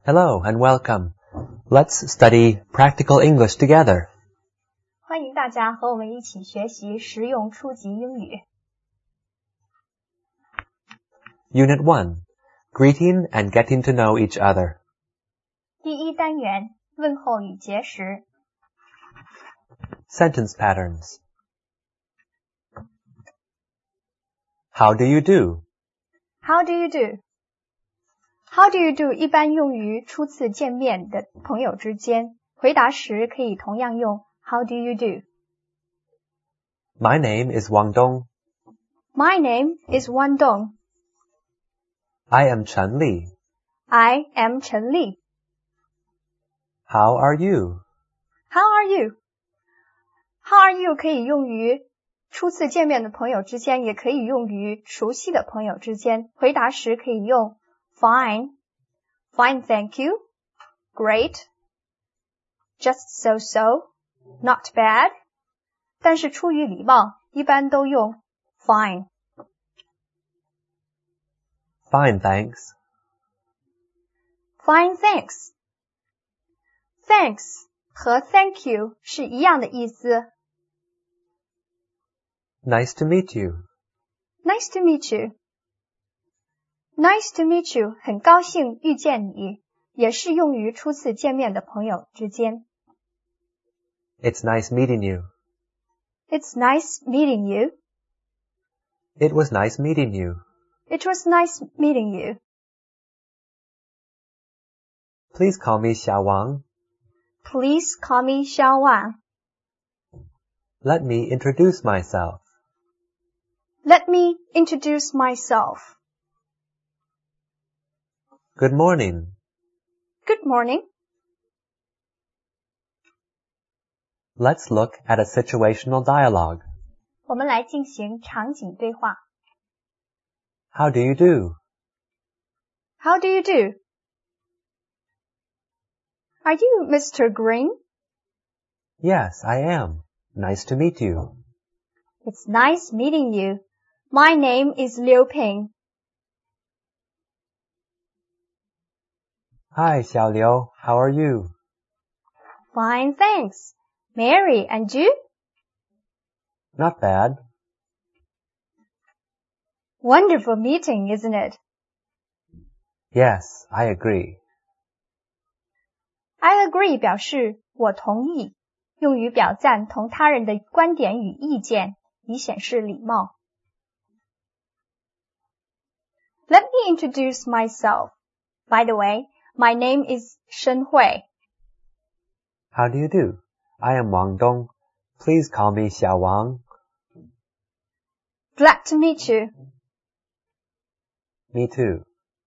Hello and welcome. Let's study practical English together. 欢迎大家和我们一起学习实用初级英语。 Unit 1. Greeting and getting to know each other. 第一单元，问候与结识。 Sentence patterns. How do you do? How do you do? How do you do 一般用于初次见面的朋友之间，回答时可以同样用 How do you do? My name is Wang Dong. My name is Wang Dong. I am Chen Li. I am Chen Li. How are you? How are you? How are you 可以用于初次见面的朋友之间，也可以用于熟悉的朋友之间，回答时可以用Fine, fine, thank you, great, just so, not bad. 但是出于礼貌，一般都用 fine. Fine, thanks. Fine, thanks. Thanks 和 thank you 是一样的意思。 Nice to meet you. Nice to meet you. Nice to meet you 很高兴遇见你，也适用于初次见面的朋友之间。 It's nice meeting you. It's nice meeting you. It was nice meeting you. It was nice meeting you. Please call me Xiao Wang. Please call me Xiao Wang. Let me introduce myself. Let me introduce myself. Good morning. Good morning. Let's look at a situational dialogue. 我们来进行场景对话。 How do you do? How do you do? Are you Mr. Green? Yes, I am. Nice to meet you. It's nice meeting you. My name is Liu Ping. Hi, Xiao Liu. How are you? Fine, thanks. Mary, and you? Not bad. Wonderful meeting, isn't it? Yes, I agree. I agree 表示我同意，用于表赞同他人的观点与意见，以显示礼貌。Let me introduce myself. By the way, my name is Shen Hui. How do you do? I am Wang Dong. Please call me Xiao Wang. Glad to meet you. Me too.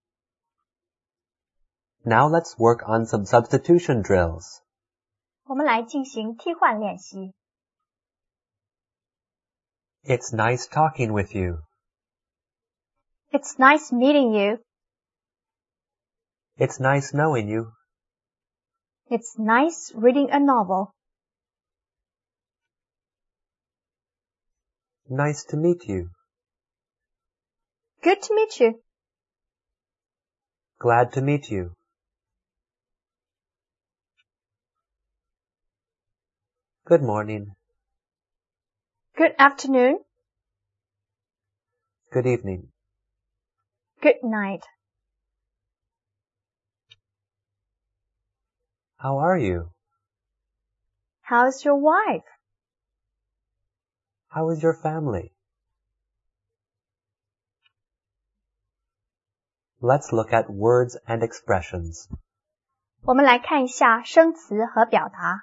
Now let's work on some substitution drills. 我们来进行替换练习。 It's nice talking with you. It's nice meeting you. It's nice knowing you. It's nice reading a novel. Nice to meet you. Good to meet you. Glad to meet you. Good morning. Good afternoon. Good evening. Good night. How are you? How's your wife? How is your family? Let's look at words and expressions. 我们来看一下生词和表达。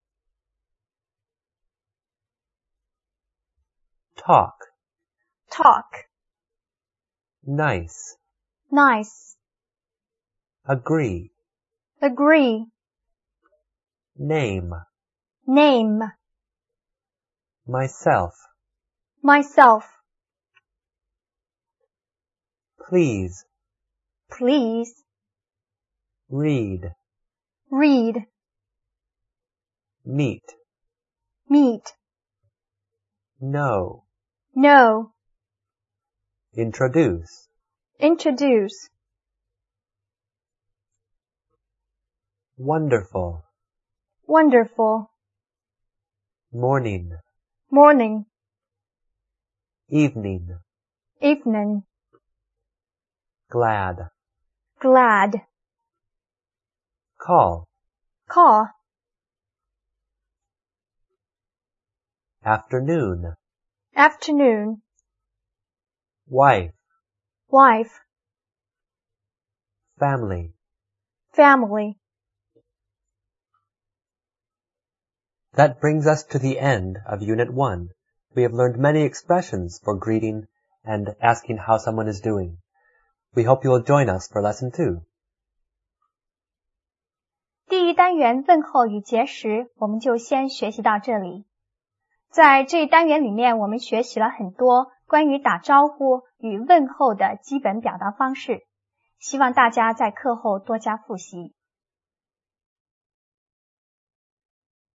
Talk. Talk. Nice. Nice. Agree. Agree. Name. Name. Myself. Myself. Please. Please. Read. Read. Meet. Meet. Know. Know. Introduce. Introduce. Wonderful. Wonderful. Morning. Morning. Evening. Evening. Glad. Glad. Call. Call. Afternoon. Afternoon. Wife. Wife. Family. Family. That brings us to the end of Unit 1. We have learned many expressions for greeting and asking how someone is doing. We hope you will join us for Lesson 2. 第一单元问候与结识，我们就先学习到这里。在这一单元里面，我们学习了很多关于打招呼与问候的基本表达方式，希望大家在课后多加复习。